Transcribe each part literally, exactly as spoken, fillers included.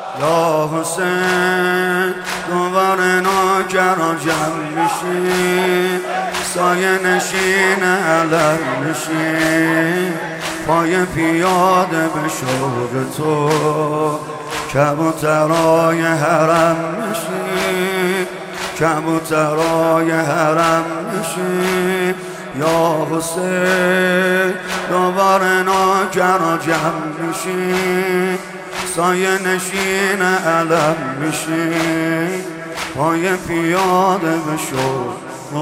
یا حسین دوباره ناکرا جمع میشی، سایه نشین علم میشی، پای پیاده به شوق تو کبوترای حرم میشی، کبوترای حرم میشی. یا حسین دوباره ناکرا جمع میشی، سایه نشین علم میشی، پای پیاده بشو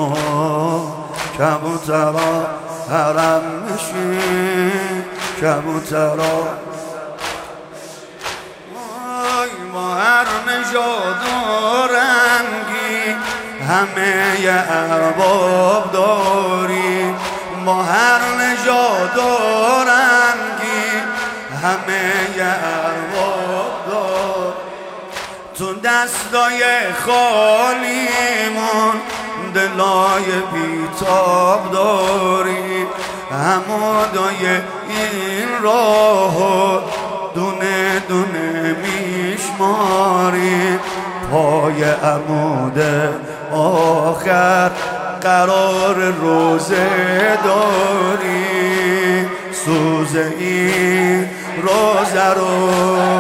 کبوترا حرم میشی، کبوترا با هر نژاد و رنگی همه ی ارباب داری، با هر نژاد و رنگی همه ی ارباب داری. تو دستای خالیمون دلای بیتاب داری، همادای این راهو دونه دونه میشماری، پای عمود آخر قرار روزه داری. سوز این روزه رو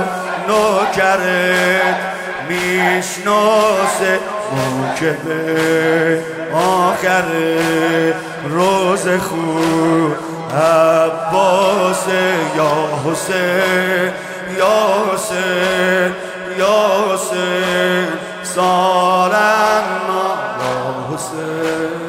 نوکرت میشناسه، موکب آخر روز خوب عباس. یا حسین یا حسین یا حسین سالنا یا حسین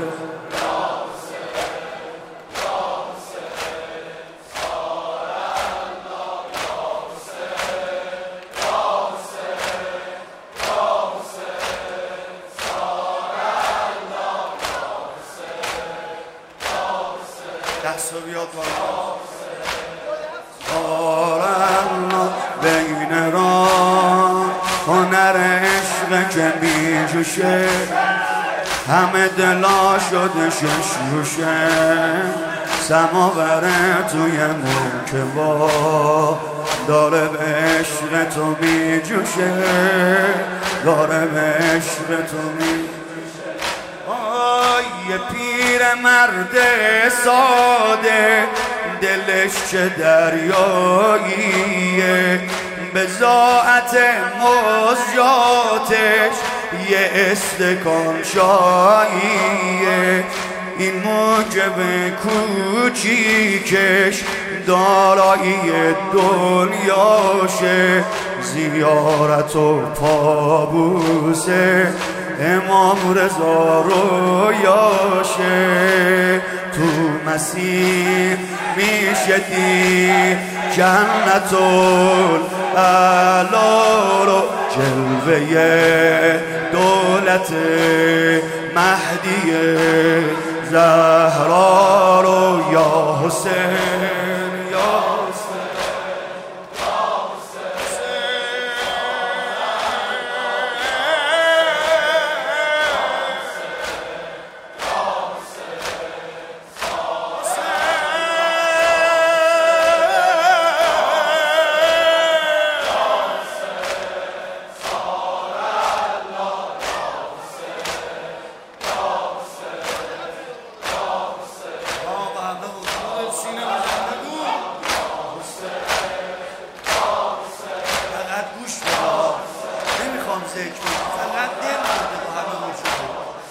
دست رو بیاد سارنا بین راه هنر عشق که بیجوشه، همه دلا شده ششوشه، سماوره توی مرکبا داره به عشق تو میجوشه، داره به عشق تو میجوشه. یه پیر مرد ساده دلش چه دریاییه، بضاعت مزجاتش یه استکان شاییه. این موجب کوچیکش دارایی دنیاشه، زیارت و پابوسه امام رضا رویاشه. تو مسیح میشه دید جنت الاعلی رو، جلوه دولت مهدی زهرا رو. یا حسین یا حسین فقط دل بوده با همه موجوده.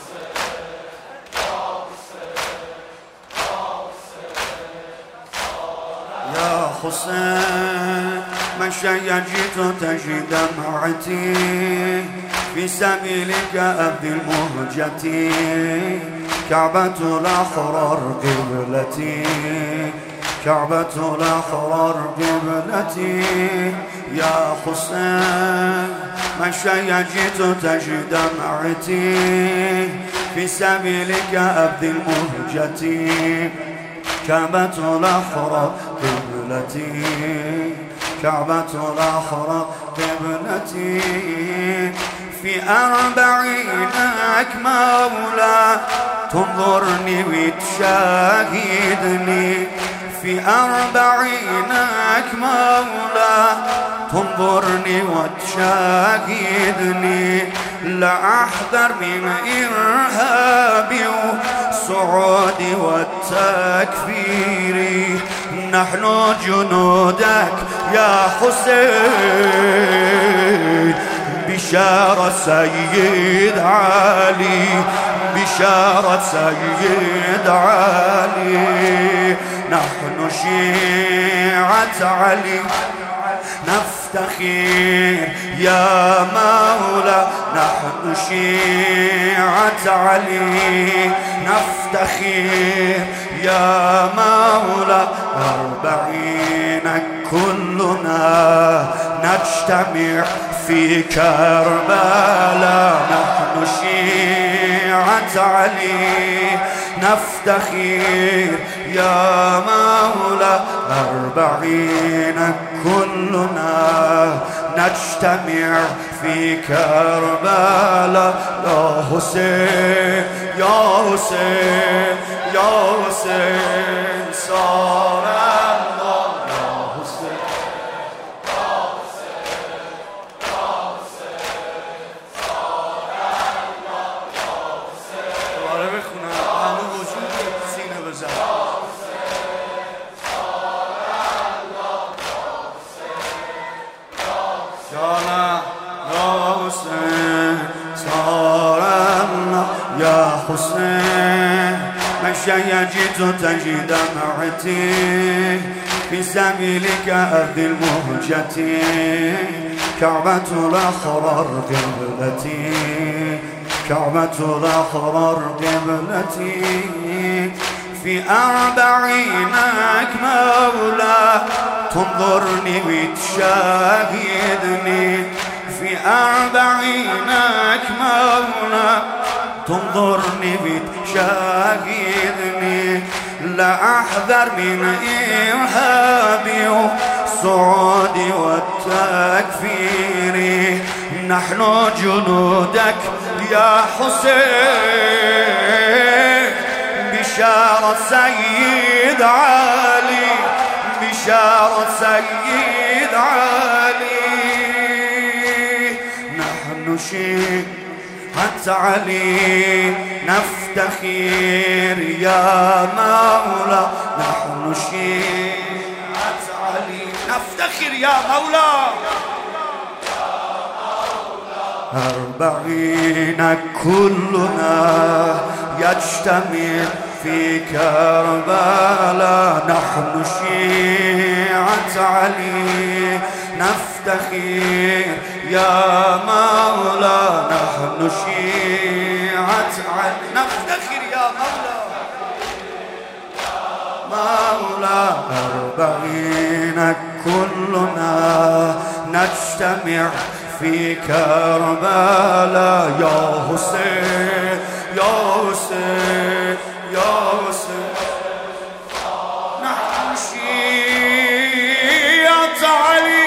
یا حسین من شيجيت تجد دمعتي في سبيلك أبدي المهجتي، كعبة الأحرار قبلتي، كعبة الأحرار قبلتي. يا حسين من شيجيت تجد دمعتي في سبيلك أبدي المهجتي، كعبة الأحرار قبلتي، كعبة الأحرار قبلتي. في أربعينك مولا تنظرني وتشاهدني، في أربعينك مولا تنظرني وتشاهدني لأحذر من إرهابي وصعودي والتكفير. نحن جنودك يا حسين بشارة سيد علي، بشارة سيد علي. نحن شيعة علي نفتخر يا مولا، نحن شيعة علي نفتخر يا مولا. أربعين كلنا نجتمع في كربلاء، نحن شيعة علي نفتخر يا مولا. أربعين كلنا نجتمع في كربلاء. يا حسين يا حسين يا حسين صار الله. يا حسين يا حسين يا حسين صار الله. يا حسين دوباره بخونم همه وجود سینه بزن. يا حسين مشى يجد تجد معتي في سبيلك أرض المهجتي. كعبة الأحرار قبلتي، كعبة الأحرار قبلتي. في أربعينك مولا تنظرني وتشاهدني. في أربعينك مولا تنظرني وتشاهدني. لا أحذر من إرهابي وصعودي والتكفير. نحن جنودك يا حسين بشارة سيد علي، بشارة سيد علي. نحن شيعة علي نفتخر يا مولا، نحن شيعة علي نفتخر يا مولا. أربعين كلنا يجتمع في كربلاء. نحن شيعة علي نفتخر يا مولا، نحن شيعة علي نفتخر يا مولا مولا. أربعين كلنا نجتمع في كربلاء. يا حسين يا حسين يا حسين نحن شيعة علي،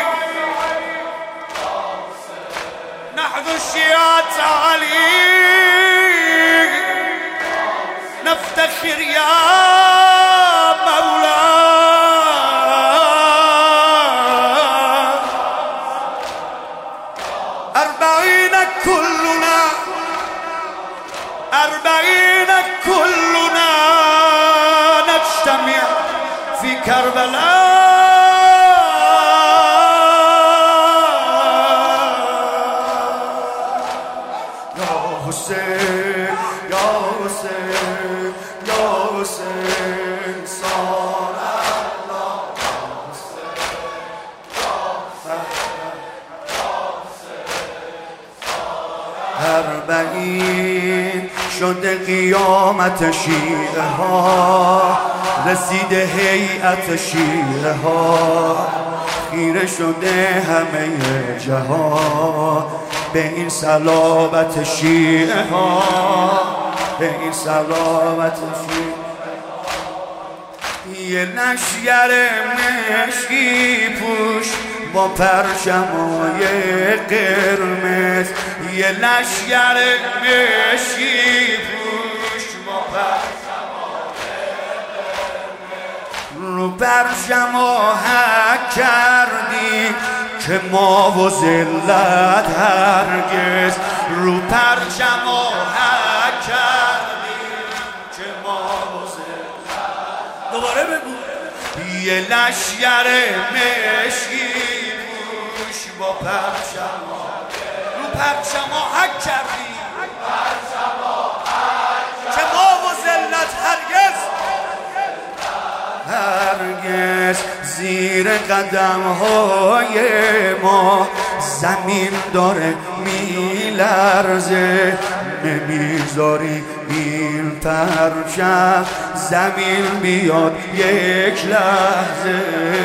نحن شيعة علي نفتخر يا مولا. أربعين كلنا أربعين كلنا نجتمع في كربلاء. يا حسين يا حسين يا حسين صار الله. أربعين شده قیامت شیعه ها، رسیده هیئت شیعه ها. خیره شده همه جهان به این صلابت شیعه ها، به این صلابت شیعه. یه لشگر مشکی پوش با پرچمای قرمز، یه لشگر مشکی پوش با پرچمای قرمز. رو پرچم حک کردی که ما و ذلت هرگز رو پرچم آهک کردیم، که ما و ذلت. دوباره بگو. یه لشگر مشکی پوش با پرچم رو پرچم آهک کردیم، که ما و ذلت هرگز هرگز زیر قدم های ما زمین داره میلرزه، نمیذاری این پرچم زمین بیاد یک لحظه.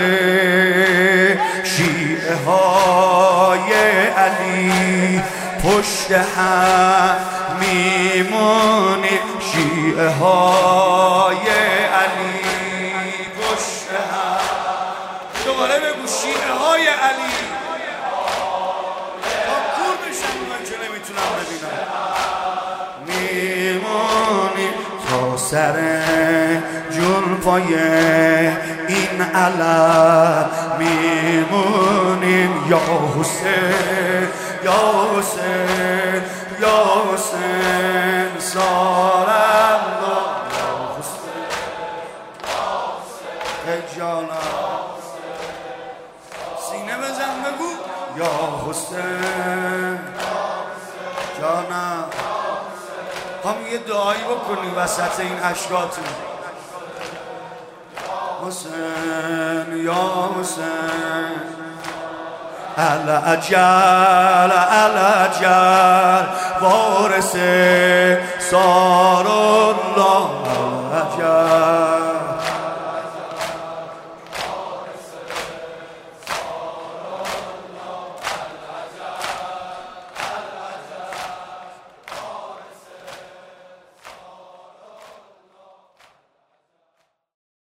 شیعه های علی پشت هم میمونی، شیعه های علی پشت هم. دوباره بگو شیعه های علی. کور بشن من که نمیتونم ببینم. میمونی تا سر جلفای این علم میمونیم، یا حسین یا حسین یا حسین سارم یا حسین ای جانم. سینه بزن بگو یا حسین جانم. هم یه دعایی بکنی وسط این اشکاتون. حسین یا حسین العجل العجل وارث سا